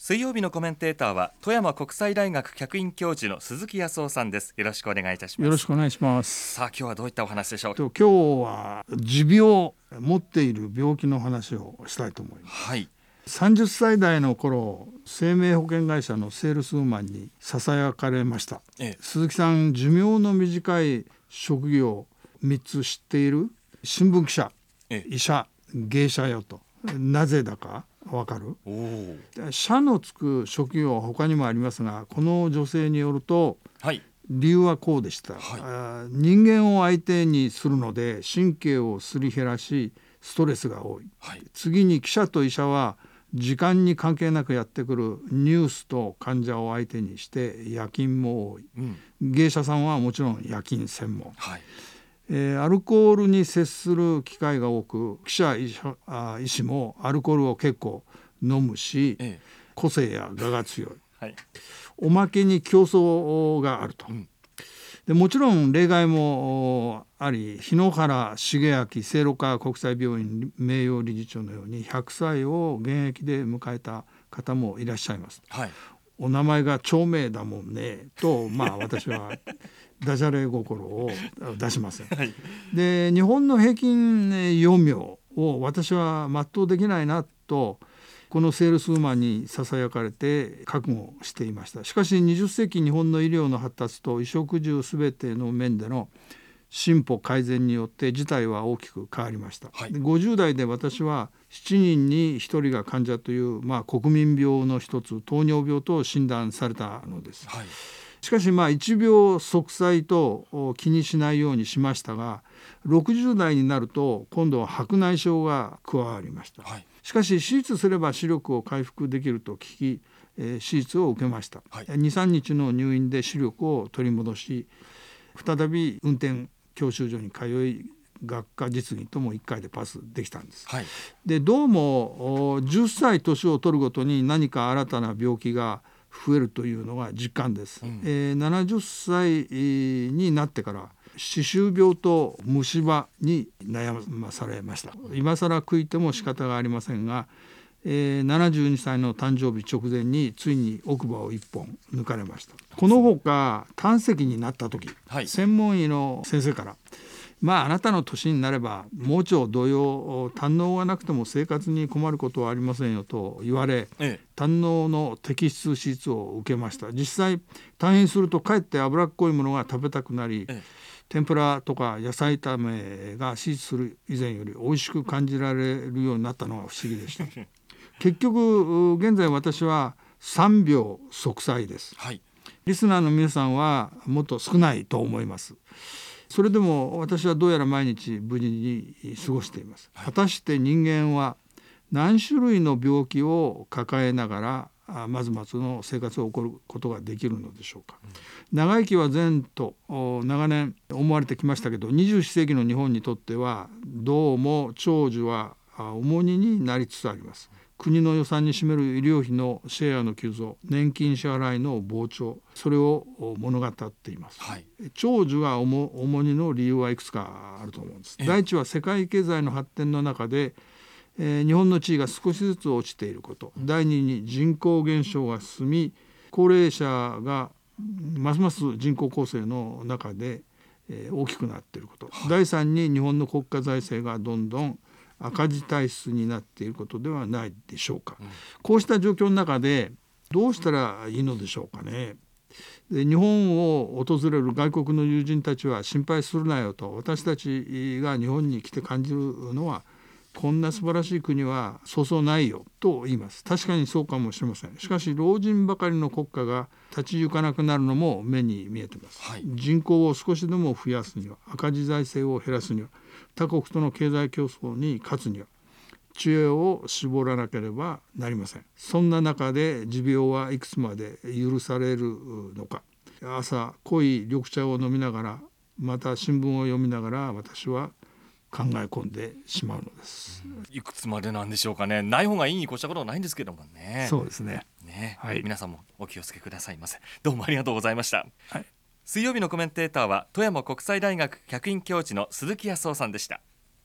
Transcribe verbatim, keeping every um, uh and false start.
水曜日のコメンテーターは富山国際大学客員教授の鈴木康夫さんです。よろしくお願いいたします。 よろしくお願いします。 さあ今日はどういったお話でしょう。 今日は持病、持っている病気の話をしたいと思います。 はい、 さんじゅっさい代の頃、生命保険会社のセールスウーマンにささやかれました。 ええ、 鈴木さん、寿命の短い職業みっつ知っている？新聞記者、 ええ、 医者、芸者よと。なぜだかわかる？ お社のつく職業は他にもありますが、この女性によると、 はい、 理由はこうでした。 はい、 あ人間を相手にするので神経をすり減らしストレスが多い、 はい、 次に記者と医者は時間に関係なくやってくるニュースと患者を相手にして夜勤も多い、 うん、 芸者さんはもちろん夜勤専門、 はい、 えーアルコールに接する機会が多く、記者、医者、あ医師もアルコールを結構飲むし、 ええ、 個性や我が強い、 はい、 おまけに競争があると、うん、でもちろん例外もあり、日野原重明聖路加国際病院名誉理事長のようにひゃくさいを現役で迎えた方もいらっしゃいます、 はい、 お名前が長命だもんねと、まあ私はダジャレ心を出しません、はい、で日本の平均余命を私は全うできないなと、このセールスウーマンにささやかれて覚悟していました。しかしにじゅっ世紀日本の医療の発達と衣食住すべての面での進歩改善によって事態は大きく変わりました、はい、でごじゅう代で私はしちにんにひとりが患者という、まあ、国民病の一つ、糖尿病と診断されたのです、はい、しかしまあ一病息災と気にしないようにしましたが、ろくじゅう代になると今度は白内障が加わりました、はい、しかし手術すれば視力を回復できると聞き、えー、手術を受けました、はい、にさんにちの入院で視力を取り戻し、再び運転教習所に通い学科実技ともいっかいでパスできたんです、はい、でどうもじゅっさい年を取るごとに何か新たな病気が増えるというのが実感です、うん、えー、ななじゅっさいになってから歯周病と虫歯に悩まされました。今更悔いても仕方がありませんが、えー、ななじゅうにさいの誕生日直前についに奥歯をいっぽん抜かれました。このほか胆石になった時、はい、専門医の先生から、まああなたの年になれば盲腸同様胆のうがなくても生活に困ることはありませんよと言われ、ええ、胆のうの摘出手術を受けました。実際退院するとかえって脂っこいものが食べたくなり、ええ、天ぷらとか野菜炒めが手術する以前より美味しく感じられるようになったのが不思議でした結局現在私はさん病息災です、はい、リスナーの皆さんはもっと少ないと思います。それでも私はどうやら毎日無事に過ごしています、はい、果たして人間は何種類の病気を抱えながらまずまずの生活を送ることができるのでしょうか、うん、長生きは善と長年思われてきましたけど、にじゅっ世紀の日本にとってはどうも長寿は重荷になりつつあります。国の予算に占める医療費のシェアの急増、年金支払いの膨張、それを物語っています、はい、長寿が 重, 重荷の理由はいくつかあると思うんです。第一は世界経済の発展の中で、えー、日本の地位が少しずつ落ちていること、第二に人口減少が進み、高齢者がますます人口構成の中で、えー、大きくなっていること、はい、第三に日本の国家財政がどんどん赤字体質になっていることではないでしょうか、うん、こうした状況の中でどうしたらいいのでしょうかね。で日本を訪れる外国の友人たちは心配するなよと、私たちが日本に来て感じるのはこんな素晴らしい国はそうそうないよと言います。確かにそうかもしれません。しかし老人ばかりの国家が立ち行かなくなるのも目に見えています、はい、人口を少しでも増やすには、赤字財政を減らすには、他国との経済競争に勝つには知恵を絞らなければなりません。そんな中で持病はいくつまで許されるのか。朝濃い緑茶を飲みながら、また新聞を読みながら私は考え込んでしまうのです、 うん、いくつまでなんでしょうかね。ない方がいいに越したことはないんですけどもね。 そうですね、 ね、はい、皆さんもお気をつけくださいませ。どうもありがとうございました、 はい、 水曜日のコメンテーターは富山国際大学客員教授の鈴木康夫さんでした。